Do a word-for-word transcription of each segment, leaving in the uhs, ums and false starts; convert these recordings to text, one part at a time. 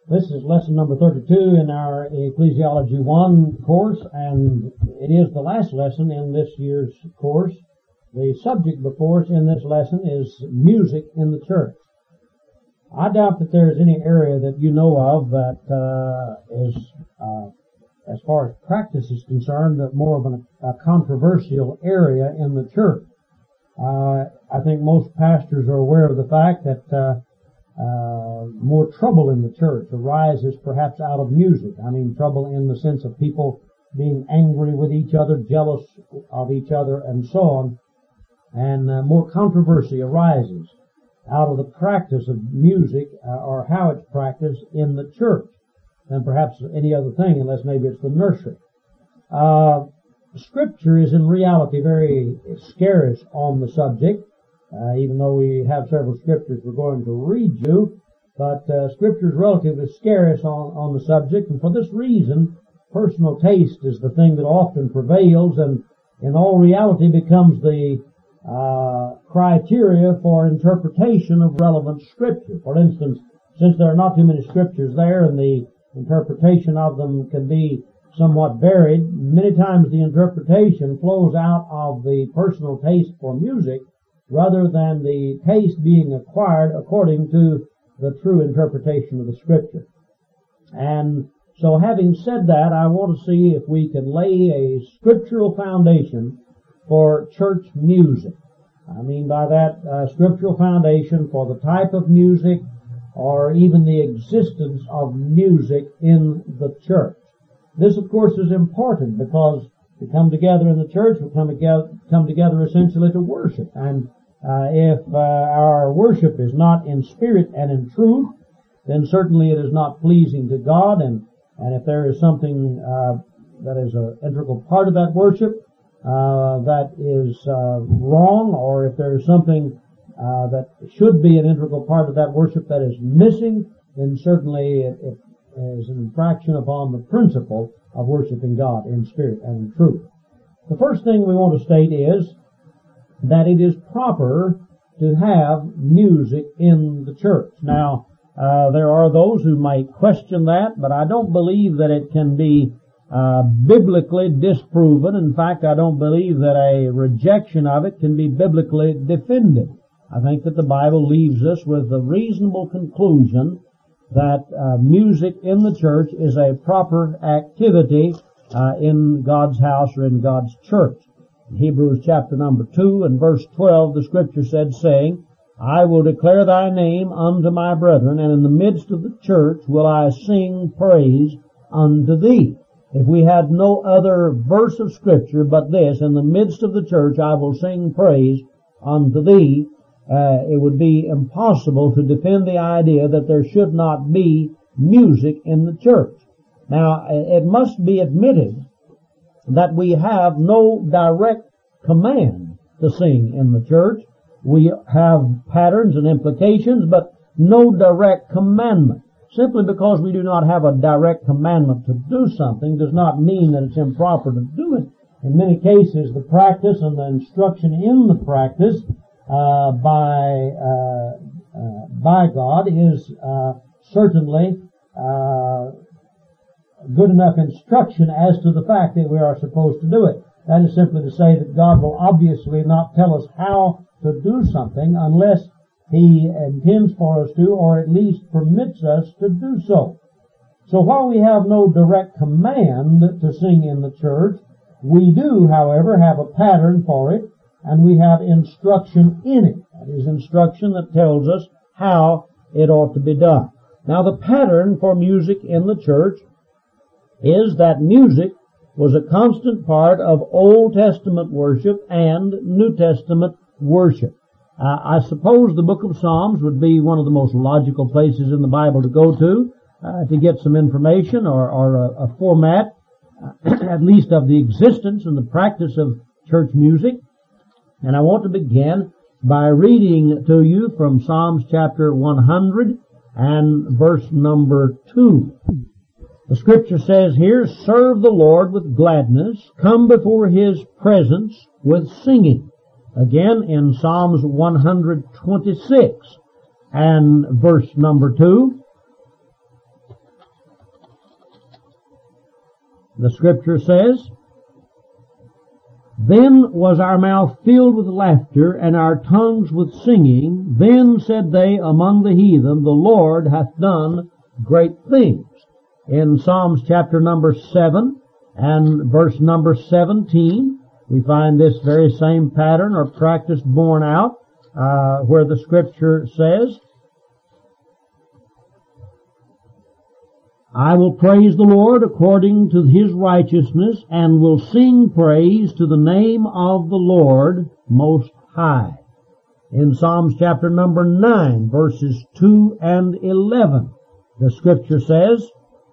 This is lesson number thirty-two in our Ecclesiology one course, and it is the last lesson in this year's course. The subject before us in this lesson is music in the church. I doubt that there is any area that you know of that uh, is, uh, as far as practice is concerned, that more of an, a controversial area in the church. Uh, I think most pastors are aware of the fact that uh, Uh, more trouble in the church arises perhaps out of music. I mean, trouble in the sense of people being angry with each other, jealous of each other, and so on. And uh, more controversy arises out of the practice of music uh, or how it's practiced in the church than perhaps any other thing, unless maybe it's the nursery. Uh, Scripture is in reality very scarce on the subject. Uh, even though we have several scriptures we're going to read you, but uh, scripture is relatively scarce on, on the subject, and for this reason, personal taste is the thing that often prevails, and in all reality becomes the uh, criteria for interpretation of relevant scripture. For instance, since there are not too many scriptures there, and the interpretation of them can be somewhat varied, many times the interpretation flows out of the personal taste for music, rather than the taste being acquired according to the true interpretation of the Scripture. And so having said that, I want to see if we can lay a scriptural foundation for church music. I mean by that, uh, scriptural foundation for the type of music or even the existence of music in the church. This, of course, is important because we come together in the church, we come together, come together essentially to worship. And uh, if uh, our worship is not in spirit and in truth, then certainly it is not pleasing to God. And, and if there is something uh, that is an integral part of that worship uh, that is uh, wrong, or if there is something uh, that should be an integral part of that worship that is missing, then certainly it, it is an infraction upon the principle of worshiping God in spirit and in truth. The first thing we want to state is that it is proper to have music in the church. Now, uh, there are those who might question that, but I don't believe that it can be uh, biblically disproven. In fact, I don't believe that a rejection of it can be biblically defended. I think that the Bible leaves us with the reasonable conclusion that uh, music in the church is a proper activity uh, in God's house or in God's church. In Hebrews chapter number two and verse twelve, the Scripture said, saying, I will declare thy name unto my brethren, and in the midst of the church will I sing praise unto thee. If we had no other verse of Scripture but this, in the midst of the church I will sing praise unto thee, Uh, it would be impossible to defend the idea that there should not be music in the church. Now, it must be admitted that we have no direct command to sing in the church. We have patterns and implications, but no direct commandment. Simply because we do not have a direct commandment to do something does not mean that it's improper to do it. In many cases, the practice and the instruction in the practice Uh, by uh, uh, by God is uh, certainly uh, good enough instruction as to the fact that we are supposed to do it. That is simply to say that God will obviously not tell us how to do something unless He intends for us to, or at least permits us to do so. So while we have no direct command to sing in the church, we do, however, have a pattern for it, and we have instruction in it. That is instruction that tells us how it ought to be done. Now, the pattern for music in the church is that music was a constant part of Old Testament worship and New Testament worship. Uh, I suppose the book of Psalms would be one of the most logical places in the Bible to go to uh, to get some information or, or a, a format, uh, at least of the existence and the practice of church music. And I want to begin by reading to you from Psalms chapter one hundred and verse number two. The Scripture says here, serve the Lord with gladness, come before His presence with singing. Again in Psalms one hundred twenty-six and verse number two, The Scripture says, "Then was our mouth filled with laughter, and our tongues with singing. Then said they among the heathen, The Lord hath done great things." In Psalms chapter number seven and verse number seventeen, we find this very same pattern or practice borne out, uh, where the Scripture says, "I will praise the Lord according to His righteousness, and will sing praise to the name of the Lord Most High." In Psalms chapter number nine, verses two and eleven, the Scripture says,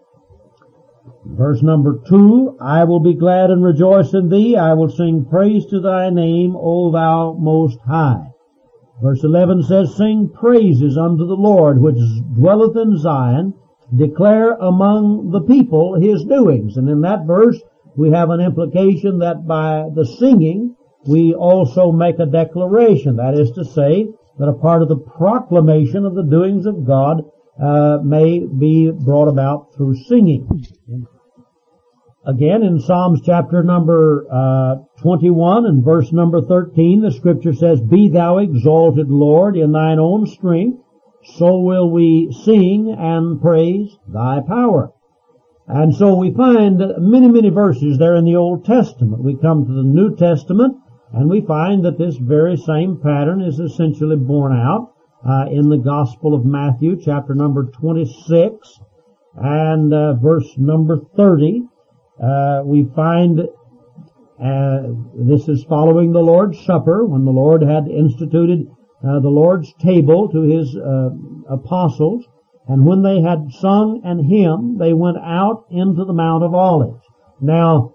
verse number two, "I will be glad and rejoice in thee. I will sing praise to thy name, O thou Most High." Verse eleven says, "Sing praises unto the Lord, which dwelleth in Zion. Declare among the people His doings." And in that verse, we have an implication that by the singing, we also make a declaration. That is to say, that a part of the proclamation of the doings of God uh, may be brought about through singing. Again, in Psalms chapter number uh, twenty-one and verse number thirteen, the Scripture says, "Be thou exalted, Lord, in thine own strength. So will we sing and praise thy power." And so we find many, many verses there in the Old Testament. We come to the New Testament, and we find that this very same pattern is essentially borne out uh, in the Gospel of Matthew, chapter number twenty-six, and uh, verse number thirty. Uh, we find uh, this is following the Lord's Supper, when the Lord had instituted Uh, the Lord's table to His uh, apostles, and when they had sung an hymn, they went out into the Mount of Olives. Now,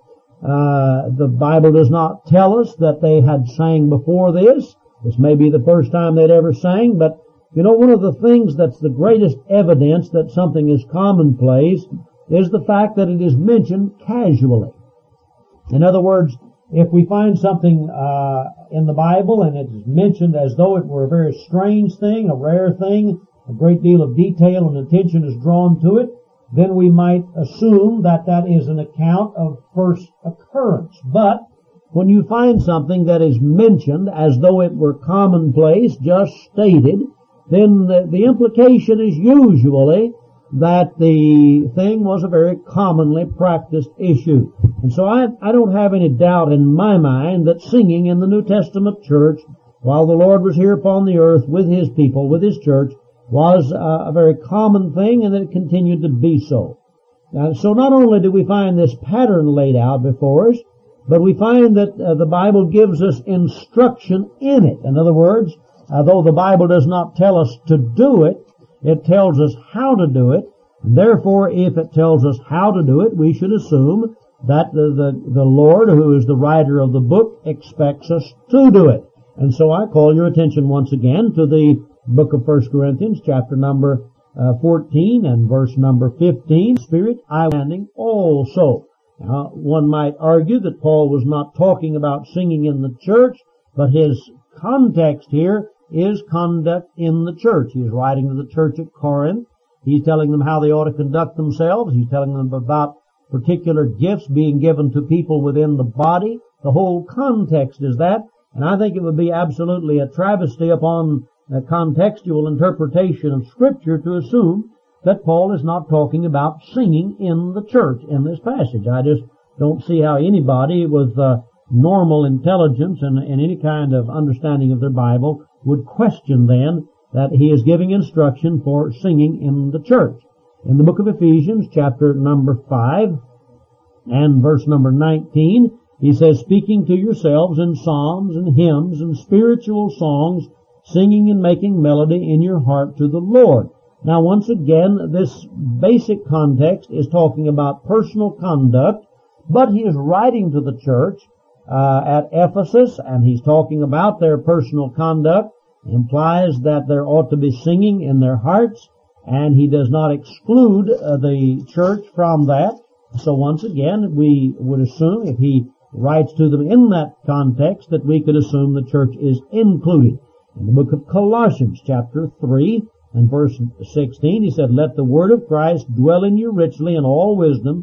uh, the Bible does not tell us that they had sang before this. This may be the first time they'd ever sang, but you know, one of the things that's the greatest evidence that something is commonplace is the fact that it is mentioned casually. In other words, if we find something uh in the Bible and it is mentioned as though it were a very strange thing, a rare thing, a great deal of detail and attention is drawn to it, then we might assume that that is an account of first occurrence. But when you find something that is mentioned as though it were commonplace, just stated, then the, the implication is usually that the thing was a very commonly practiced issue. And so I, I don't have any doubt in my mind that singing in the New Testament church, while the Lord was here upon the earth with His people, with His church, was a, a very common thing, and that it continued to be so. Now, so not only do we find this pattern laid out before us, but we find that uh, the Bible gives us instruction in it. In other words, uh, though the Bible does not tell us to do it, it tells us how to do it. And therefore, if it tells us how to do it, we should assume that the, the, the Lord, who is the writer of the book, expects us to do it. And so I call your attention once again to the book of First Corinthians, chapter number uh, fourteen and verse number fifteen. "Spirit, I standing also." Now, one might argue that Paul was not talking about singing in the church, but his context here is conduct in the church. He is writing to the church at Corinth. He's telling them how they ought to conduct themselves. He's telling them about particular gifts being given to people within the body. The whole context is that. And I think it would be absolutely a travesty upon a contextual interpretation of Scripture to assume that Paul is not talking about singing in the church in this passage. I just don't see how anybody with uh, normal intelligence and, and any kind of understanding of their Bible would question then that he is giving instruction for singing in the church. In the book of Ephesians, chapter number five and verse number nineteen, he says, "Speaking to yourselves in psalms and hymns and spiritual songs, singing and making melody in your heart to the Lord." Now, once again, this basic context is talking about personal conduct, but he is writing to the church uh, at Ephesus, and he's talking about their personal conduct. It implies that there ought to be singing in their hearts, and he does not exclude uh, the church from that. So once again, we would assume, if he writes to them in that context, that we could assume the church is included. In the book of Colossians, chapter three, and verse sixteen, he said, "Let the word of Christ dwell in you richly in all wisdom,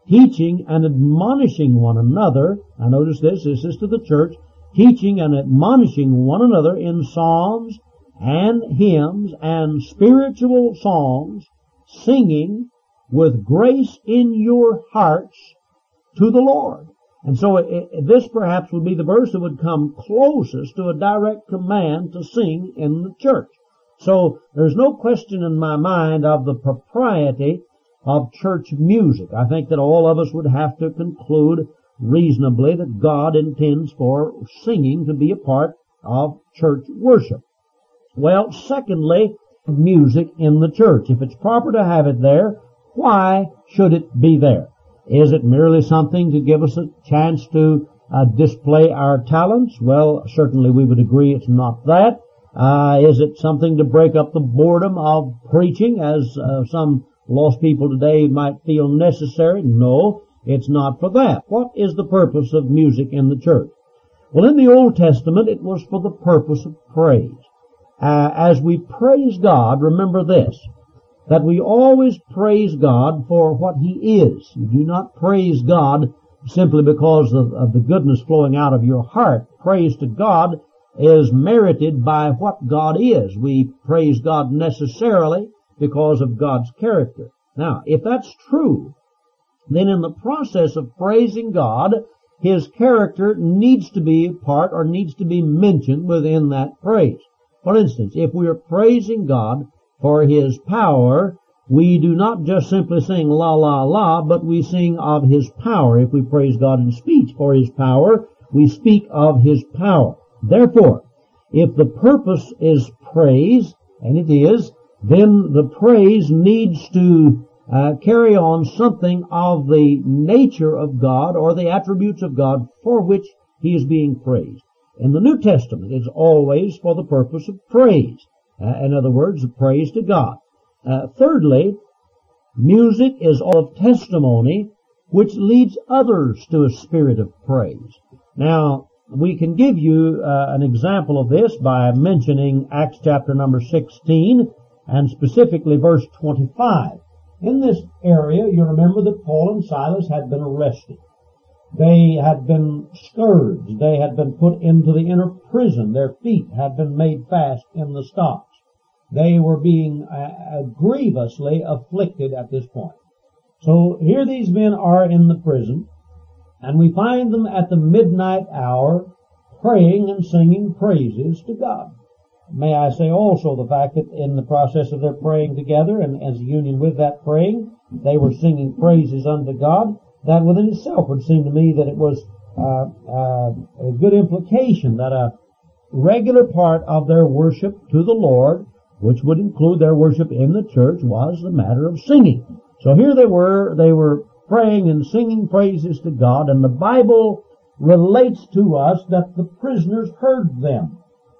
teaching and admonishing one another. Now notice this, this is to the church, teaching and admonishing one another in psalms and hymns and spiritual songs, singing with grace in your hearts to the Lord. And so it, it, this perhaps would be the verse that would come closest to a direct command to sing in the church. So there's no question in my mind of the propriety of church music. I think that all of us would have to conclude reasonably that God intends for singing to be a part of church worship. Well, secondly, music in the church. If it's proper to have it there, why should it be there? Is it merely something to give us a chance to uh, display our talents? Well, certainly we would agree it's not that. Uh, is it something to break up the boredom of preaching, as uh, some lost people today might feel necessary? No, it's not for that. What is the purpose of music in the church? Well, in the Old Testament, it was for the purpose of praise. Uh, as we praise God, remember this, that we always praise God for what He is. You do not praise God simply because of, of the goodness flowing out of your heart. Praise to God is merited by what God is. We praise God necessarily because of God's character. Now, if that's true, then in the process of praising God, His character needs to be a part or needs to be mentioned within that praise. For instance, if we are praising God for His power, we do not just simply sing la la la, but we sing of His power. If we praise God in speech for His power, we speak of His power. Therefore, if the purpose is praise, and it is, then the praise needs to uh, carry on something of the nature of God or the attributes of God for which He is being praised. In the New Testament, it's always for the purpose of praise. Uh, in other words, praise to God. Uh, thirdly, music is of testimony which leads others to a spirit of praise. Now, we can give you uh, an example of this by mentioning Acts chapter number sixteen and specifically verse twenty-five. In this area, you remember that Paul and Silas had been arrested. They had been scourged. They had been put into the inner prison. Their feet had been made fast in the stocks. They were being uh, grievously afflicted at this point. So here these men are in the prison, and we find them at the midnight hour praying and singing praises to God. May I say also the fact that in the process of their praying together and as a union with that praying, they were singing praises unto God. That within itself would seem to me that it was uh, uh, a good implication that a regular part of their worship to the Lord, which would include their worship in the church, was the matter of singing. So here they were, they were praying and singing praises to God, and the Bible relates to us that the prisoners heard them.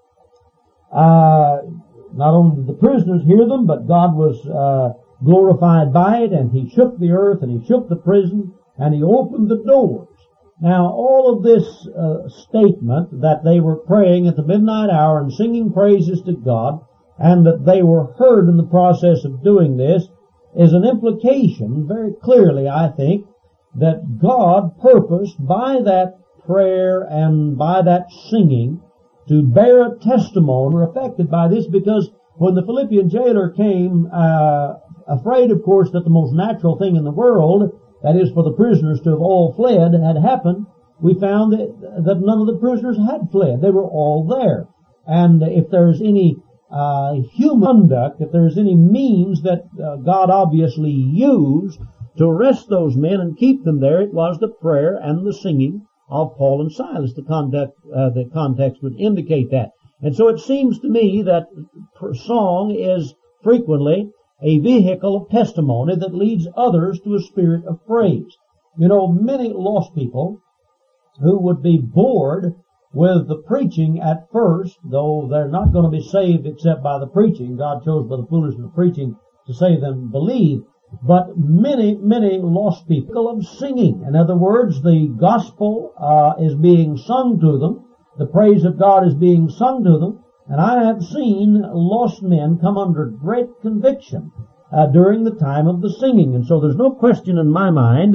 Uh, not only did the prisoners hear them, but God was uh, glorified by it, and He shook the earth, and He shook the prison, and He opened the doors. Now, all of this uh, statement that they were praying at the midnight hour and singing praises to God, and that they were heard in the process of doing this, is an implication, very clearly, I think, that God purposed by that prayer and by that singing to bear a testimony. We're affected by this because when the Philippian jailer came, uh, afraid, of course, that the most natural thing in the world, that is for the prisoners to have all fled, had happened, we found that, that none of the prisoners had fled. They were all there. And if there's any uh, human conduct, if there's any means that uh, God obviously used to arrest those men and keep them there, it was the prayer and the singing of Paul and Silas. The context, uh, the context would indicate that. And so it seems to me that song is frequently a vehicle of testimony that leads others to a spirit of praise. You know, many lost people who would be bored with the preaching at first, though they're not going to be saved except by the preaching. God chose by the foolishness of preaching to save them and believe. But many, many lost people of singing. In other words, the gospel uh, is being sung to them. The praise of God is being sung to them. And I have seen lost men come under great conviction uh, during the time of the singing. And so there's no question in my mind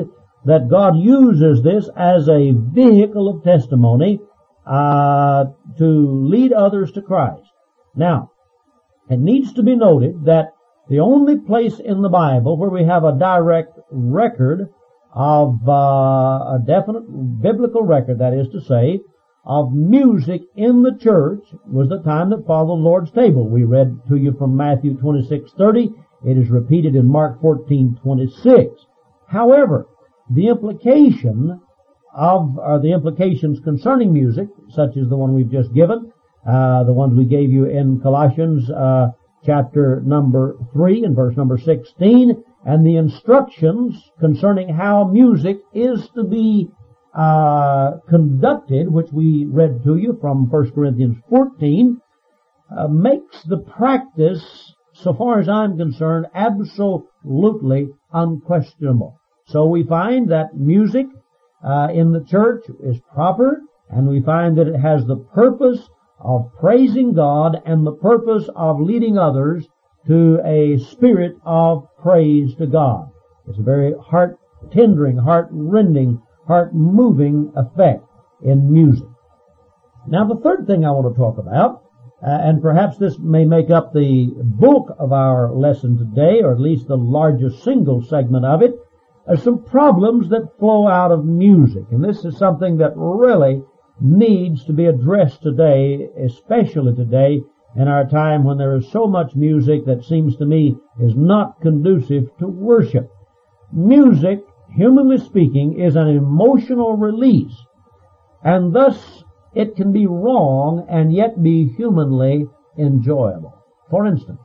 that God uses this as a vehicle of testimony uh, to lead others to Christ. Now, it needs to be noted that the only place in the Bible where we have a direct record of uh, a definite biblical record, that is to say, of music in the church was the time that followed the Lord's table. We read to you from Matthew twenty-six thirty. It is repeated in Mark fourteen twenty-six. However, the implication of, or the implications concerning music, such as the one we've just given, uh, the ones we gave you in Colossians, uh, chapter number three and verse number sixteen, and the instructions concerning how music is to be uh, conducted, which we read to you from First Corinthians fourteen, uh, makes the practice, so far as I'm concerned, absolutely unquestionable. So we find that music uh, in the church is proper, and we find that it has the purpose of praising God and the purpose of leading others to a spirit of praise to God. It's a very heart-tendering, heart-rending, heart-moving effect in music. Now, the third thing I want to talk about, uh, and perhaps this may make up the bulk of our lesson today, or at least the largest single segment of it, are some problems that flow out of music. And this is something that really needs to be addressed today, especially today in our time when there is so much music that seems to me is not conducive to worship. Music, humanly speaking, is an emotional release, and thus it can be wrong and yet be humanly enjoyable. For instance,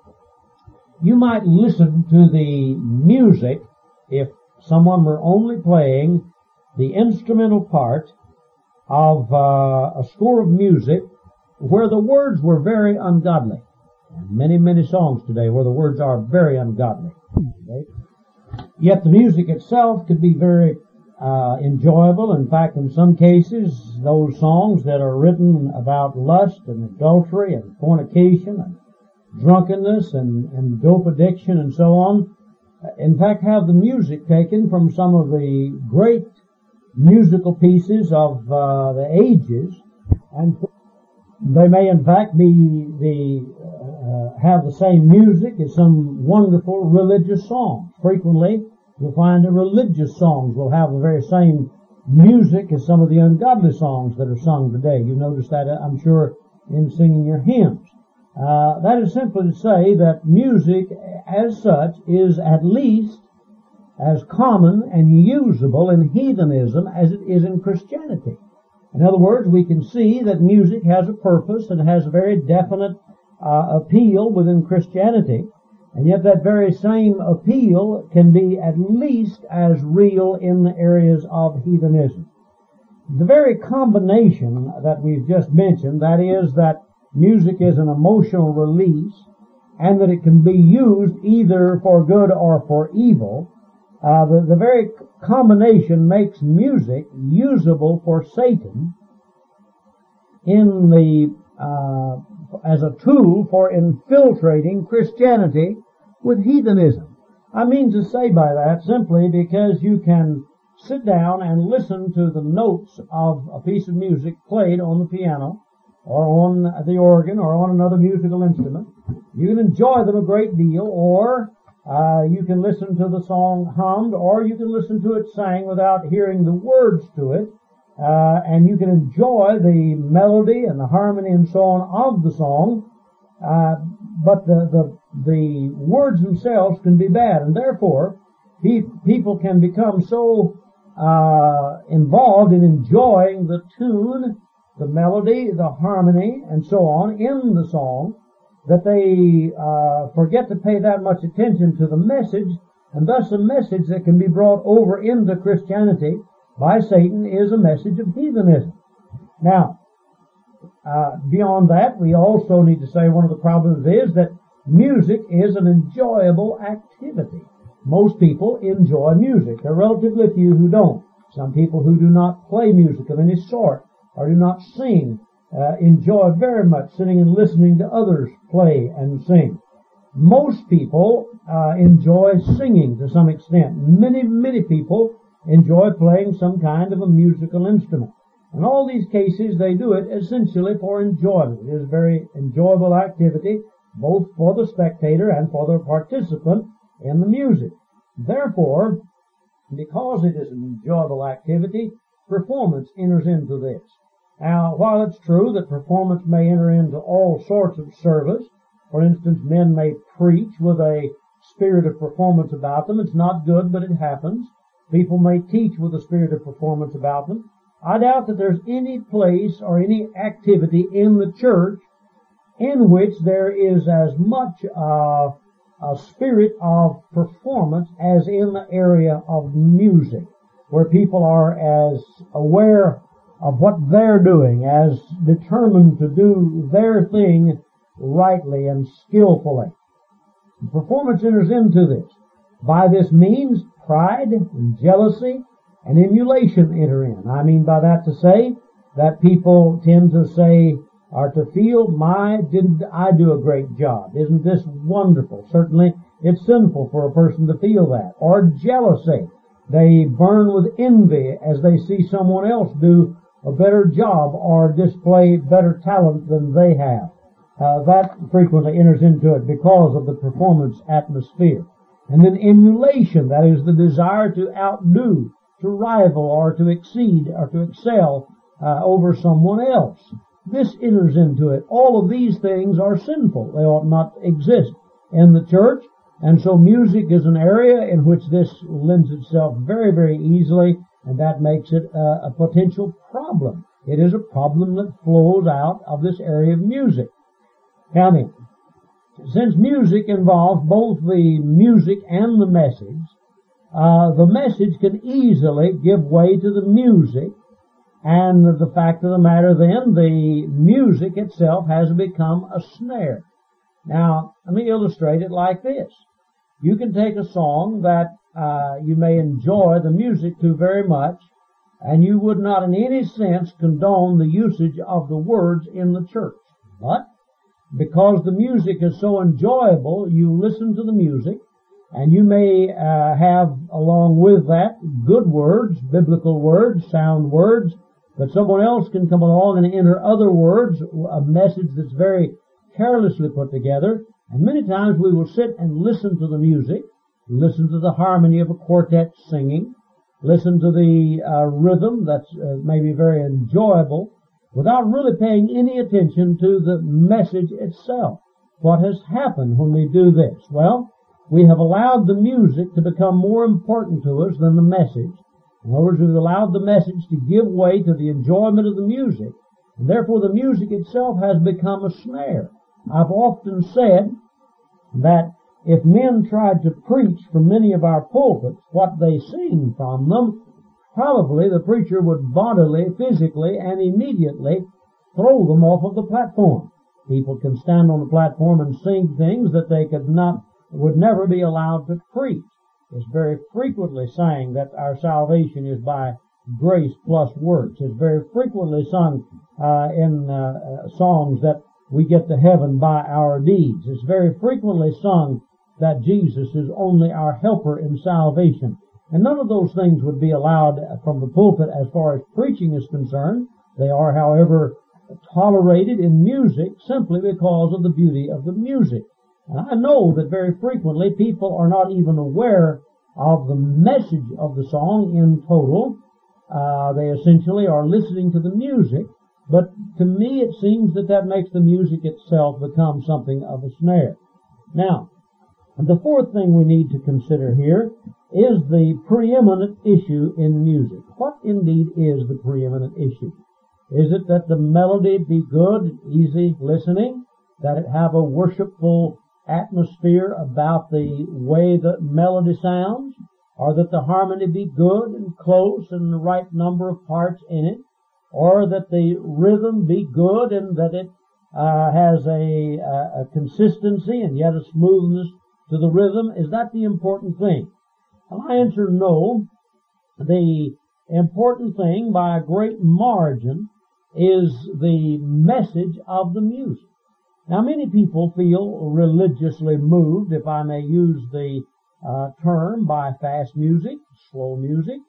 you might listen to the music if someone were only playing the instrumental part of uh, a score of music where the words were very ungodly. And many, many songs today where the words are very ungodly. Okay? Yet the music itself could be very uh, enjoyable. In fact, in some cases, those songs that are written about lust and adultery and fornication and drunkenness and, and dope addiction and so on, in fact, have the music taken from some of the great musical pieces of uh, the ages, and they may in fact be the uh, have the same music as some wonderful religious songs. Frequently, you'll find that religious songs will have the very same music as some of the ungodly songs that are sung today. You notice that, I'm sure, in singing your hymns. Uh, that is simply to say that music as such is at least as common and usable in heathenism as it is in Christianity. In other words, we can see that music has a purpose and has a very definite uh, appeal within Christianity, and yet that very same appeal can be at least as real in the areas of heathenism. The very combination that we've just mentioned, that is that music is an emotional release, and that it can be used either for good or for evil, uh, the, the very combination makes music usable for Satan in the uh, as a tool for infiltrating Christianity with heathenism. I mean to say by that simply because you can sit down and listen to the notes of a piece of music played on the piano, or on the organ, or on another musical instrument. You can enjoy them a great deal, or uh, you can listen to the song hummed, or you can listen to it sang without hearing the words to it, uh, and you can enjoy the melody and the harmony and so on of the song, uh, but the, the, the words themselves can be bad, and therefore pe- people can become so uh, involved in enjoying the tune, the melody, the harmony, and so on in the song, that they uh, forget to pay that much attention to the message, and thus a message that can be brought over into Christianity by Satan is a message of heathenism. Now, uh, beyond that, we also need to say one of the problems is that music is an enjoyable activity. Most people enjoy music. There are relatively few who don't. Some people who do not play music of any sort or do not sing, uh, enjoy very much sitting and listening to others play and sing. Most people uh, enjoy singing to some extent. Many, many people enjoy playing some kind of a musical instrument. In all these cases, they do it essentially for enjoyment. It is a very enjoyable activity, both for the spectator and for the participant in the music. Therefore, because it is an enjoyable activity, performance enters into this. Now, while it's true that performance may enter into all sorts of service, for instance, men may preach with a spirit of performance about them. It's not good, but it happens. People may teach with a spirit of performance about them. I doubt that there's any place or any activity in the church in which there is as much uh, a spirit of performance as in the area of music, where people are as aware of what they're doing, as determined to do their thing rightly and skillfully. Performance enters into this. By this means, pride and jealousy and emulation enter in. I mean by that to say that people tend to say, or to feel, my, didn't I do a great job? Isn't this wonderful? Certainly, it's sinful for a person to feel that. Or jealousy. They burn with envy as they see someone else do a better job or display better talent than they have. Uh, that frequently enters into it because of the performance atmosphere. And then emulation, that is the desire to outdo, to rival, or to exceed, or to excel uh, over someone else. This enters into it. All of these things are sinful. They ought not exist in the church. And so music is an area in which this lends itself very, very easily, and that makes it uh, a potential problem. It is a problem that flows out of this area of music. Now then, since music involves both the music and the message, uh, the message can easily give way to the music, and the fact of the matter then, the music itself has become a snare. Now, let me illustrate it like this. You can take a song that uh, you may enjoy the music to very much, and you would not in any sense condone the usage of the words in the church. But because the music is so enjoyable, you listen to the music, and you may uh, have, along with that, good words, biblical words, sound words, but someone else can come along and enter other words, a message that's very carelessly put together. And many times we will sit and listen to the music, listen to the harmony of a quartet singing, listen to the uh, rhythm that's uh, maybe very enjoyable, without really paying any attention to the message itself. What has happened when we do this? Well, we have allowed the music to become more important to us than the message. In other words, we've allowed the message to give way to the enjoyment of the music, and therefore the music itself has become a snare. I've often said that if men tried to preach from many of our pulpits what they sing from them, probably the preacher would bodily, physically, and immediately throw them off of the platform. People can stand on the platform and sing things that they could not, would never be allowed to preach. It's very frequently sang that our salvation is by grace plus works. It's very frequently sung uh, in uh, songs that we get to heaven by our deeds. It's very frequently sung that Jesus is only our helper in salvation. And none of those things would be allowed from the pulpit as far as preaching is concerned. They are, however, tolerated in music simply because of the beauty of the music. And I know that very frequently people are not even aware of the message of the song in total. Uh, they essentially are listening to the music, but to me it seems that that makes the music itself become something of a snare. Now, the fourth thing we need to consider here is the preeminent issue in music. What indeed is the preeminent issue? Is it that the melody be good, easy listening, that it have a worshipful atmosphere about the way the melody sounds, or that the harmony be good and close and the right number of parts in it, or that the rhythm be good and that it uh, has a, a, a consistency and yet a smoothness to the rhythm? Is that the important thing? And I answer no. The important thing by a great margin is the message of the music. Now, many people feel religiously moved, if I may use the uh, term, by fast music, slow music,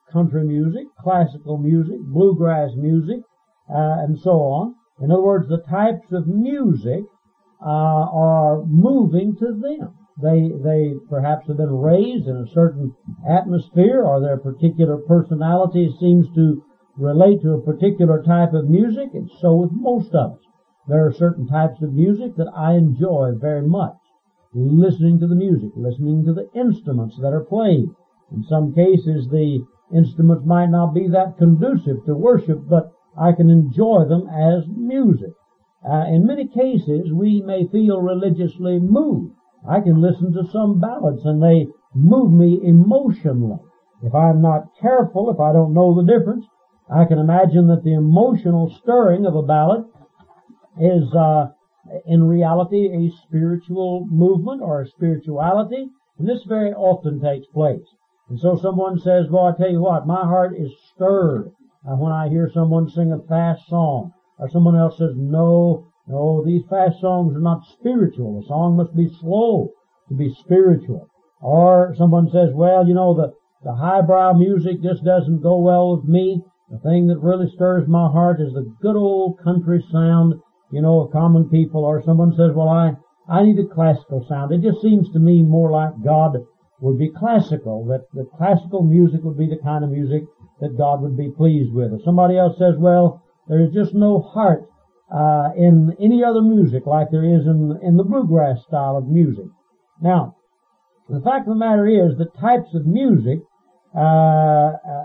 country music, classical music, bluegrass music, uh, and so on. In other words, the types of music uh, are moving to them. They they perhaps have been raised in a certain atmosphere, or their particular personality seems to relate to a particular type of music, and so with most of us. There are certain types of music that I enjoy very much. Listening to the music, listening to the instruments that are played. In some cases, the instruments might not be that conducive to worship, but I can enjoy them as music. Uh, in many cases, we may feel religiously moved. I can listen to some ballads and they move me emotionally. If I'm not careful, if I don't know the difference, I can imagine that the emotional stirring of a ballad is uh, in reality a spiritual movement or a spirituality, and this very often takes place. And so someone says, well, I tell you what, my heart is stirred uh, when I hear someone sing a fast song. Or someone else says, no, no, these fast songs are not spiritual. The song must be slow to be spiritual. Or someone says, well, you know, the, the highbrow music just doesn't go well with me. The thing that really stirs my heart is the good old country sound, you know, of common people. Or someone says, well, I, I need a classical sound. It just seems to me more like God would be classical, that the classical music would be the kind of music that God would be pleased with. Or somebody else says, well, there is just no heart uh, in any other music like there is in, in the bluegrass style of music. Now, the fact of the matter is that types of music uh, uh,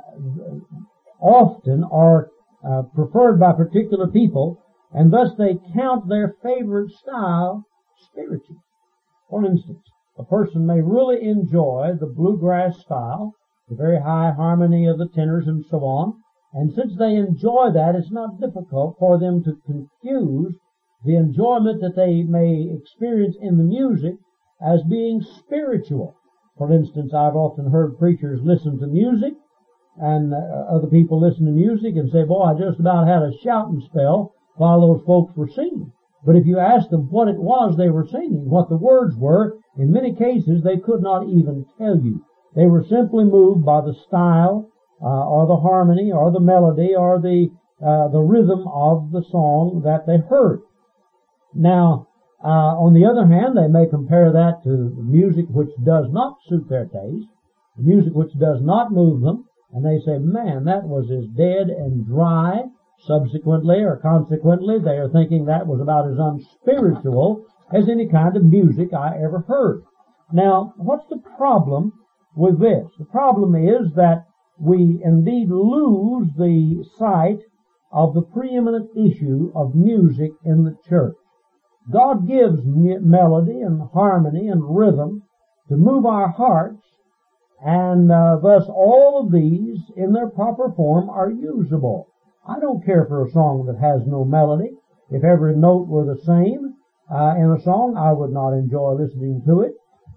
often are uh, preferred by particular people, and thus they count their favorite style spiritual. For instance, a person may really enjoy the bluegrass style, the very high harmony of the tenors and so on, and since they enjoy that, it's not difficult for them to confuse the enjoyment that they may experience in the music as being spiritual. For instance, I've often heard preachers listen to music, and uh, other people listen to music and say, boy, I just about had a shouting spell while those folks were singing. But if you ask them what it was they were singing, what the words were, in many cases they could not even tell you. They were simply moved by the style, Uh, or the harmony, or the melody, or the uh, the rhythm of the song that they heard. Now, uh, on the other hand, they may compare that to the music which does not suit their taste, the music which does not move them, and they say, man, that was as dead and dry. Subsequently, or consequently, they are thinking that was about as unspiritual as any kind of music I ever heard. Now, what's the problem with this? The problem is that we indeed lose the sight of the preeminent issue of music in the church. God gives melody and harmony and rhythm to move our hearts, and uh, thus all of these in their proper form are usable. I don't care for a song that has no melody. If every note were the same uh, in a song, I would not enjoy listening to it.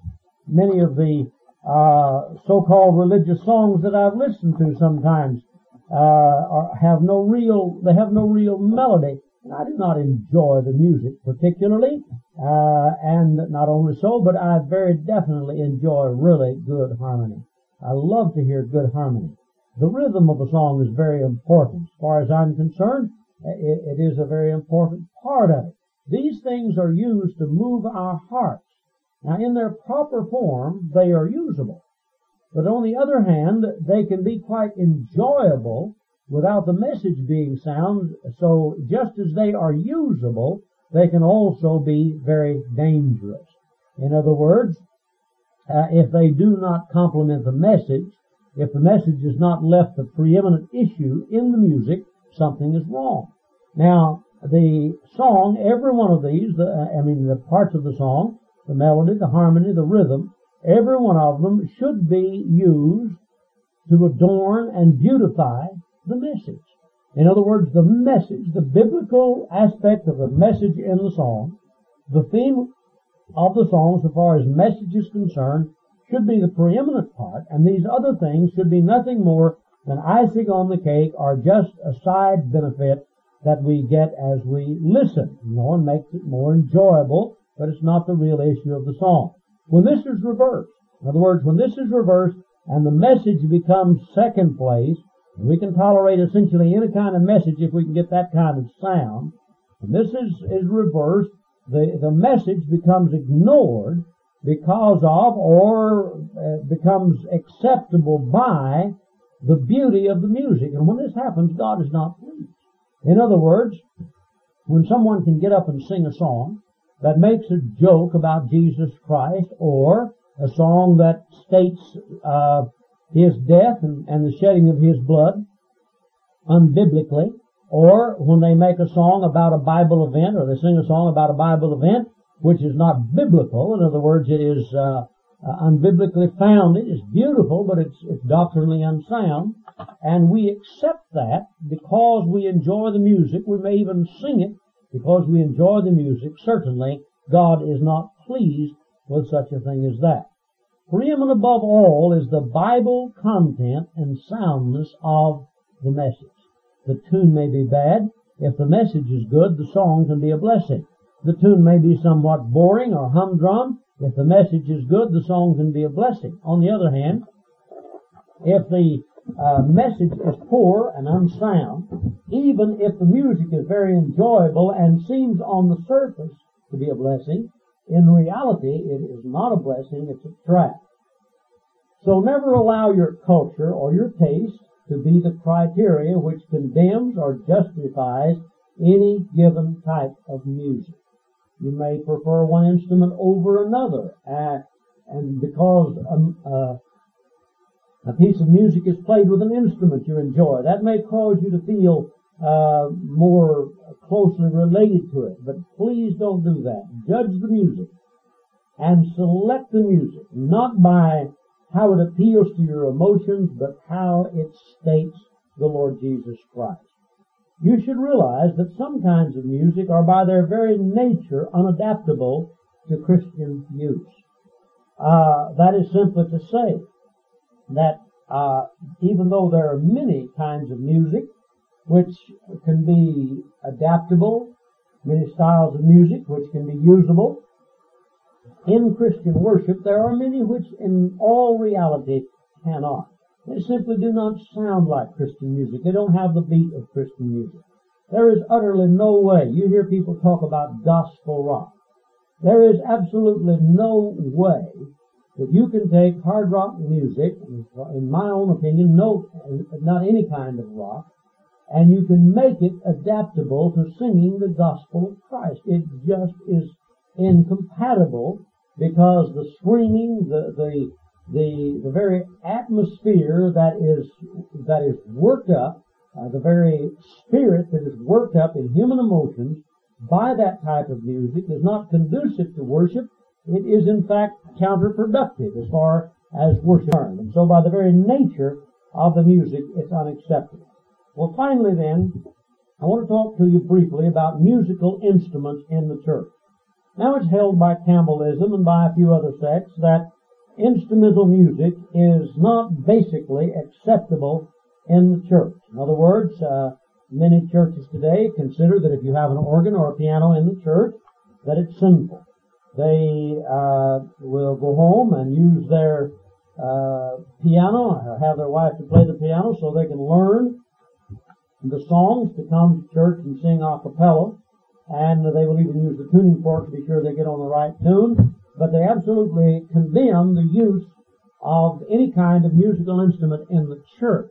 Many of the Uh, so-called religious songs that I've listened to sometimes uh, are, have no real, they have no real melody, and I do not enjoy the music particularly. Uh, and not only so, but I very definitely enjoy really good harmony. I love to hear good harmony. The rhythm of a song is very important. As far as I'm concerned, it, it is a very important part of it. These things are used to move our hearts. Now, in their proper form, they are usable. But on the other hand, they can be quite enjoyable without the message being sound. So just as they are usable, they can also be very dangerous. In other words, uh, if they do not complement the message, if the message is not left the preeminent issue in the music, something is wrong. Now, the song, every one of these, the, I mean the parts of the song, the melody, the harmony, the rhythm, every one of them should be used to adorn and beautify the message. In other words, the message, the biblical aspect of the message in the song, the theme of the song so far as message is concerned, should be the preeminent part, and these other things should be nothing more than icing on the cake or just a side benefit that we get as we listen. You know, and makes it more enjoyable, but it's not the real issue of the song. When this is reversed, in other words, when this is reversed, and the message becomes second place. We can tolerate essentially any kind of message if we can get that kind of sound. And this is, is reversed. The, the message becomes ignored because of or uh, becomes acceptable by the beauty of the music. And when this happens, God is not pleased. In other words, when someone can get up and sing a song that makes a joke about Jesus Christ, or a song that states uh, His death and, and the shedding of His blood unbiblically, or when they make a song about a Bible event, or they sing a song about a Bible event which is not biblical. In other words, it is uh, uh, unbiblically founded. It's beautiful, but it's, it's doctrinally unsound. And we accept that because we enjoy the music. We may even sing it because we enjoy the music. Certainly, God is not pleased with such a thing as that. Preeminent above all is the Bible content and soundness of the message. The tune may be bad. If the message is good, the song can be a blessing. The tune may be somewhat boring or humdrum. If the message is good, the song can be a blessing. On the other hand, if the uh, message is poor and unsound, even if the music is very enjoyable and seems on the surface to be a blessing, in reality it is not a blessing, it's a trap. So never allow your culture or your taste to be the criteria which condemns or justifies any given type of music. You may prefer one instrument over another, uh, and because um, uh, a piece of music is played with an instrument you enjoy, that may cause you to feel uh, more closely related to it. But please don't do that. Judge the music and select the music, not by how it appeals to your emotions, but how it states the Lord Jesus Christ. You should realize that some kinds of music are by their very nature unadaptable to Christian use. Uh, that is simply to say that uh, even though there are many kinds of music which can be adaptable, many styles of music which can be usable, in Christian worship there are many which in all reality cannot. They simply do not sound like Christian music. They don't have the beat of Christian music. There is utterly no way. You hear people talk about gospel rock. There is absolutely no way that you can take hard rock music, in my own opinion, no, not any kind of rock, and you can make it adaptable to singing the gospel of Christ. It just is incompatible because the swinging, the, the, The, the very atmosphere that is, that is worked up, uh, the very spirit that is worked up in human emotions by that type of music is not conducive to worship. It is in fact counterproductive as far as worship is concerned. And so by the very nature of the music, it's unacceptable. Well, finally then, I want to talk to you briefly about musical instruments in the church. Now it's held by Campbellism and by a few other sects that instrumental music is not basically acceptable in the church. In other words, uh, many churches today consider that if you have an organ or a piano in the church, that it's sinful. They uh, will go home and use their uh, piano or have their wife to play the piano so they can learn the songs to come to church and sing a cappella, and they will even use the tuning fork to be sure they get on the right tune. But they absolutely condemn the use of any kind of musical instrument in the church.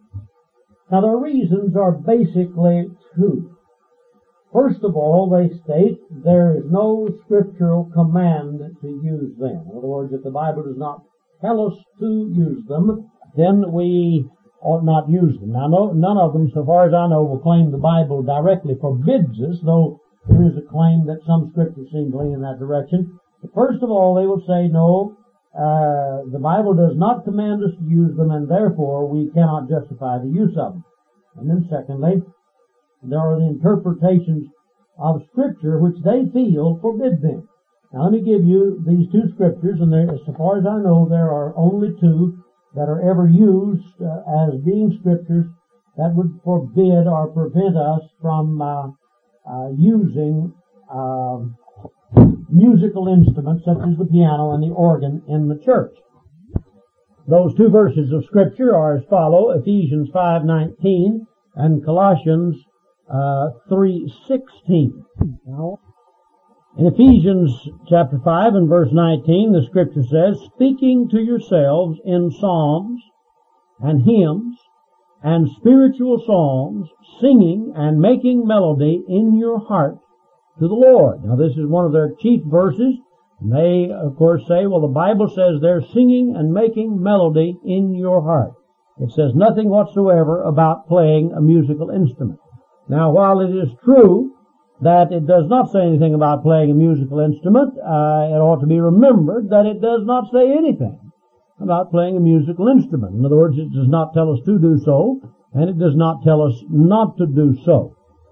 Now, the reasons are basically two. First of all, they state there is no scriptural command to use them. In other words, if the Bible does not tell us to use them, then we ought not use them. Now, no, none of them, so far as I know, will claim the Bible directly forbids us, though there is a claim that some scriptures seem to lean in that direction. First of all, they will say, no, uh, the Bible does not command us to use them, and therefore we cannot justify the use of them. And then secondly, there are the interpretations of Scripture which they feel forbid them. Now let me give you these two Scriptures, and there, as far as I know, there are only two that are ever used uh, as being Scriptures that would forbid or prevent us from uh, uh, using uh, musical instruments such as the piano and the organ in the church. Those two verses of Scripture are as follow, Ephesians five nineteen and Colossians uh, three sixteen. Now, in Ephesians chapter five and verse nineteen, the Scripture says, speaking to yourselves in psalms and hymns and spiritual songs, singing and making melody in your heart to the Lord. Now this is one of their chief verses. And they, of course, say, well, the Bible says they're singing and making melody in your heart. It says nothing whatsoever about playing a musical instrument. Now, while it is true that it does not say anything about playing a musical instrument, uh, it ought to be remembered that it does not say anything about playing a musical instrument. In other words, it does not tell us to do so, and it does not tell us not to do so.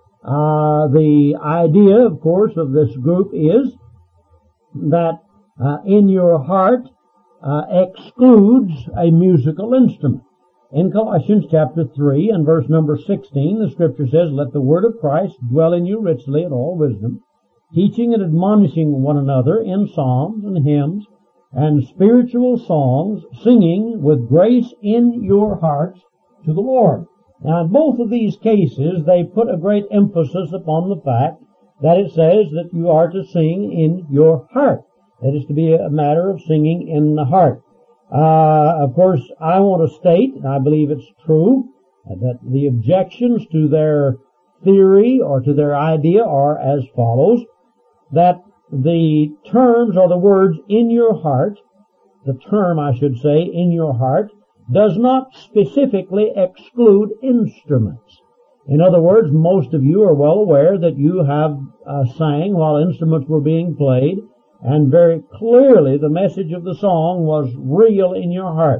Uh, the idea, of course, of this group is that uh, in your heart uh, excludes a musical instrument. In Colossians chapter three and verse number sixteen, the Scripture says, let the word of Christ dwell in you richly in all wisdom, teaching and admonishing one another in psalms and hymns and spiritual songs, singing with grace in your hearts to the Lord. Now, in both of these cases, they put a great emphasis upon the fact that it says that you are to sing in your heart. It is to be a matter of singing in the heart. Uh, of course, I want to state, and I believe it's true, that the objections to their theory or to their idea are as follows, that the terms or the words in your heart, the term I should say, in your heart, does not specifically exclude instruments. In other words, most of you are well aware that you have uh, sang while instruments were being played, and very clearly the message of the song was real in your heart.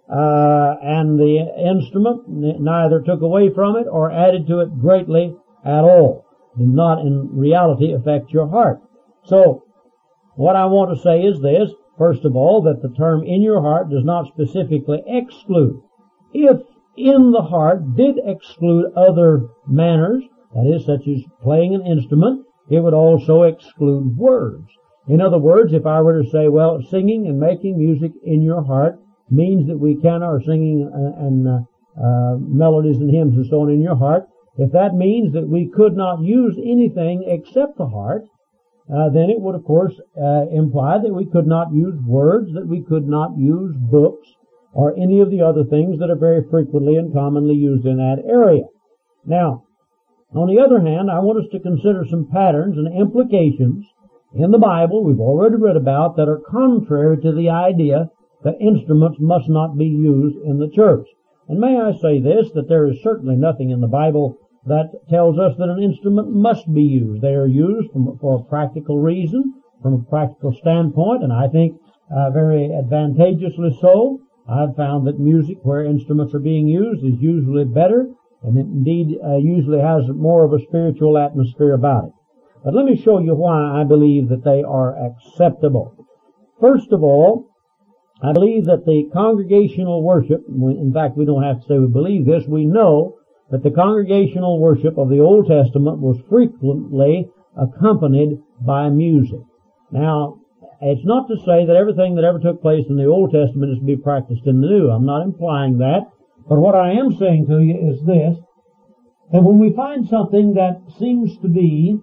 Uh, and the instrument n- neither took away from it or added to it greatly at all. Did not in reality affect your heart. So, what I want to say is this, first of all, that the term in your heart does not specifically exclude. If in the heart did exclude other manners, that is, such as playing an instrument, it would also exclude words. In other words, if I were to say, well, singing and making music in your heart means that we can, or singing and uh, uh, melodies and hymns and so on in your heart, if that means that we could not use anything except the heart, uh, then it would, of course, uh, imply that we could not use words, that we could not use books, or any of the other things that are very frequently and commonly used in that area. Now, on the other hand, I want us to consider some patterns and implications in the Bible we've already read about that are contrary to the idea that instruments must not be used in the church. And may I say this, that there is certainly nothing in the Bible that tells us that an instrument must be used. They are used from, for a practical reason, from a practical standpoint, and I think uh, very advantageously so. I've found that music where instruments are being used is usually better, and it indeed uh, usually has more of a spiritual atmosphere about it. But let me show you why I believe that they are acceptable. First of all, I believe that the congregational worship, in fact, we don't have to say we believe this, we know that the congregational worship of the Old Testament was frequently accompanied by music. Now, it's not to say that everything that ever took place in the Old Testament is to be practiced in the New. I'm not implying that. But what I am saying to you is this, that when we find something that seems to be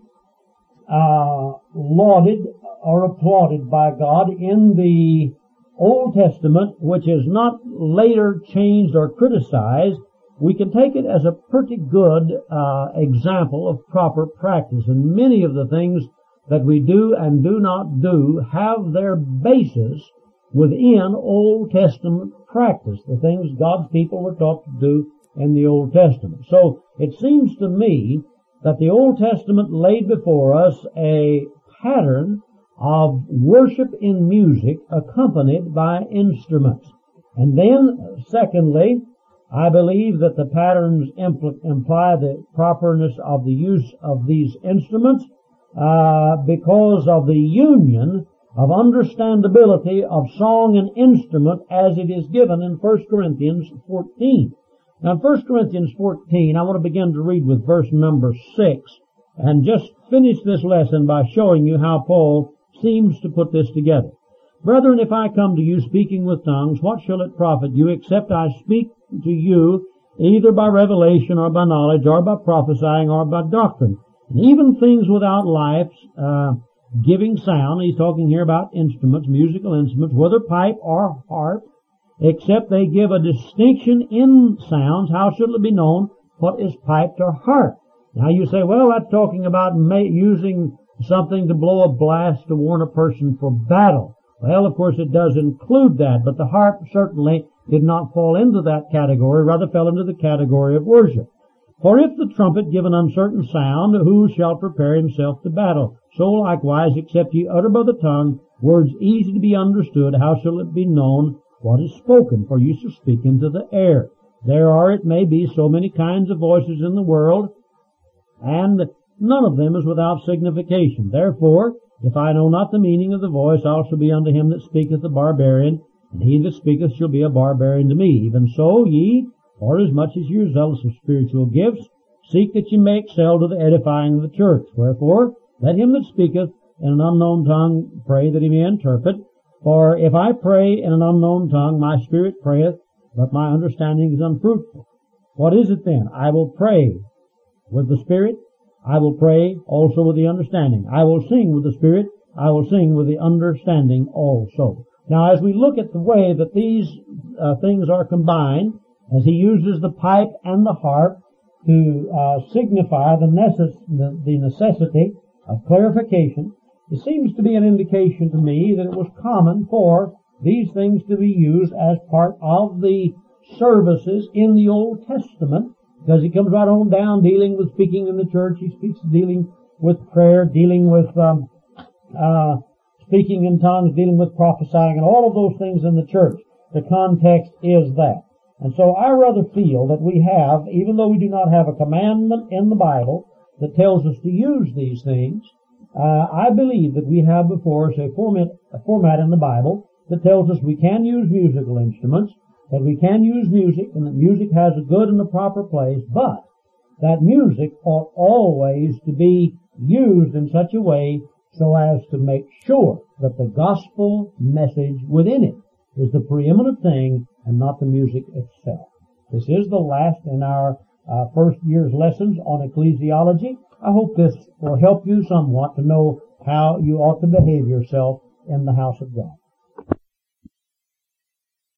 uh, lauded or applauded by God in the Old Testament, which is not later changed or criticized, we can take it as a pretty good uh, example of proper practice. And many of the things that we do and do not do have their basis within Old Testament practice, the things God's people were taught to do in the Old Testament. So it seems to me that the Old Testament laid before us a pattern of worship in music accompanied by instruments. And then, secondly, I believe that the patterns impl- imply the properness of the use of these instruments uh, because of the union of understandability of song and instrument as it is given in First Corinthians fourteen. Now in First Corinthians fourteen, I want to begin to read with verse number six and just finish this lesson by showing you how Paul seems to put this together. Brethren, if I come to you speaking with tongues, what shall it profit you, except I speak to you either by revelation or by knowledge or by prophesying or by doctrine? And even things without life, uh, giving sound, he's talking here about instruments, musical instruments, whether pipe or harp, except they give a distinction in sounds, how shall it be known what is piped or harp? Now you say, well, that's talking about ma- using something to blow a blast to warn a person for battle. Well, of course it does include that, but the harp certainly did not fall into that category, rather fell into the category of worship. For if the trumpet give an uncertain sound, who shall prepare himself to battle? So likewise, except ye utter by the tongue words easy to be understood, how shall it be known what is spoken? For you shall speak into the air. There are, it may be, so many kinds of voices in the world, and none of them is without signification. Therefore, if I know not the meaning of the voice, I shall be unto him that speaketh a barbarian, and he that speaketh shall be a barbarian to me. Even so, ye, forasmuch as ye are zealous of spiritual gifts, seek that ye may excel to the edifying of the church. Wherefore, let him that speaketh in an unknown tongue pray that he may interpret. For if I pray in an unknown tongue, my spirit prayeth, but my understanding is unfruitful. What is it then? I will pray with the spirit. I will pray also with the understanding. I will sing with the spirit. I will sing with the understanding also. Now, as we look at the way that these uh, things are combined, as he uses the pipe and the harp to uh, signify the, necess- the, the necessity of clarification, it seems to be an indication to me that it was common for these things to be used as part of the services in the Old Testament, because he comes right on down dealing with speaking in the church. He speaks dealing with prayer, dealing with um, uh, speaking in tongues, dealing with prophesying, and all of those things in the church. The context is that. And so I rather feel that we have, even though we do not have a commandment in the Bible that tells us to use these things, uh, I believe that we have before us a format, a format in the Bible that tells us we can use musical instruments, that we can use music, and that music has a good and a proper place, but that music ought always to be used in such a way so as to make sure that the gospel message within it is the preeminent thing and not the music itself. This is the last in our uh, first year's lessons on ecclesiology. I hope this will help you somewhat to know how you ought to behave yourself in the house of God.